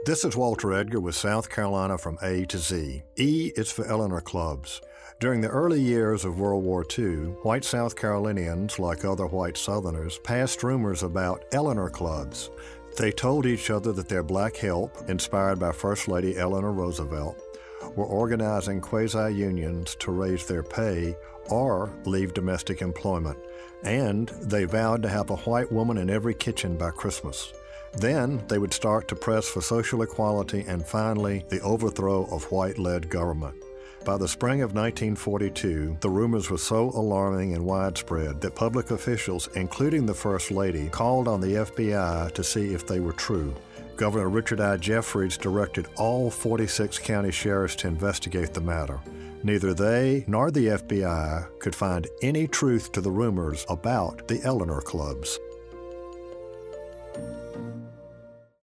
This is Walter Edgar with South Carolina from A to Z. E is for Eleanor Clubs. During the early years of World War II, white South Carolinians, like other white Southerners, passed rumors about Eleanor Clubs. They told each other that their black help, inspired by First Lady Eleanor Roosevelt, were organizing quasi-unions to raise their pay or leave domestic employment, and they vowed to have a white woman in every kitchen by Christmas. Then they would start to press for social equality and finally the overthrow of white-led government. By the spring of 1942, the rumors were so alarming and widespread that public officials, including the First Lady, called on the FBI to see if they were true. Governor Richard I. Jeffries directed all 46 county sheriffs to investigate the matter. Neither they nor the FBI could find any truth to the rumors about the Eleanor Clubs.